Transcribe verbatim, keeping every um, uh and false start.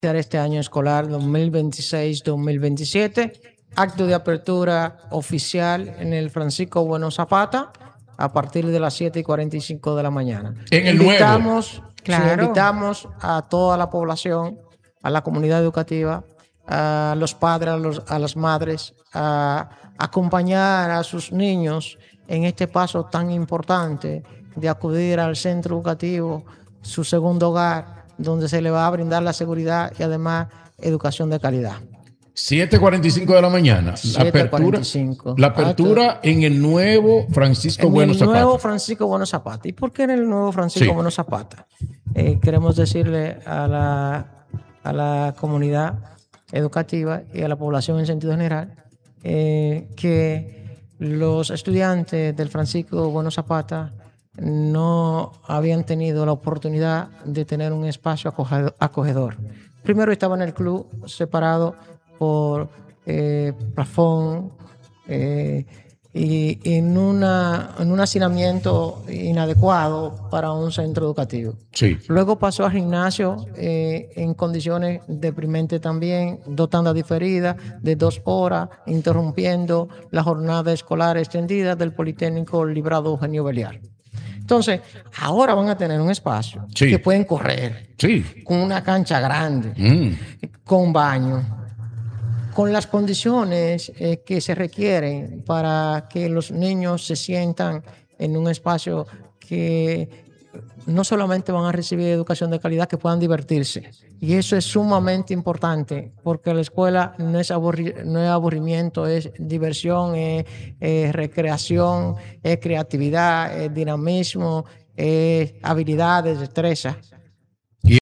este año escolar dos mil veintiséis dos mil veintisiete. Acto de apertura oficial en el Francisco Bueno Zapata a partir de las siete y cuarenta y cinco de la mañana. En el invitamos, nuevo. Claro. Sí, invitamos a toda la población, a la comunidad educativa, a los padres, a, los, a las madres, a acompañar a sus niños en este paso tan importante de acudir al centro educativo, su segundo hogar, donde se le va a brindar la seguridad y además educación de calidad. siete cuarenta y cinco de la mañana. La apertura, la apertura en el nuevo Francisco en Bueno el Zapata. nuevo Francisco Bueno Zapata. ¿Y por qué en el nuevo Francisco sí. Bueno Zapata? Eh, queremos decirle a la, a la comunidad educativa y a la población en sentido general eh, que los estudiantes del Francisco Bueno Zapata no habían tenido la oportunidad de tener un espacio acogedor. Primero estaba en el club separado por eh, plafón eh, y, y en, una, en un hacinamiento inadecuado para un centro educativo. Sí. Luego pasó al gimnasio eh, en condiciones deprimentes también, dos tandas diferidas de dos horas, interrumpiendo la jornada escolar extendida del Politécnico Librado Eugenio Beliar. Entonces, ahora van a tener un espacio sí. que pueden correr, sí. con una cancha grande, mm. con baño, con las condiciones eh, que se requieren para que los niños se sientan en un espacio que no solamente van a recibir educación de calidad, que puedan divertirse. Y eso es sumamente importante, porque la escuela no es, aburri no es aburrimiento, es diversión, es, es recreación, es creatividad, es dinamismo, es habilidades, destreza.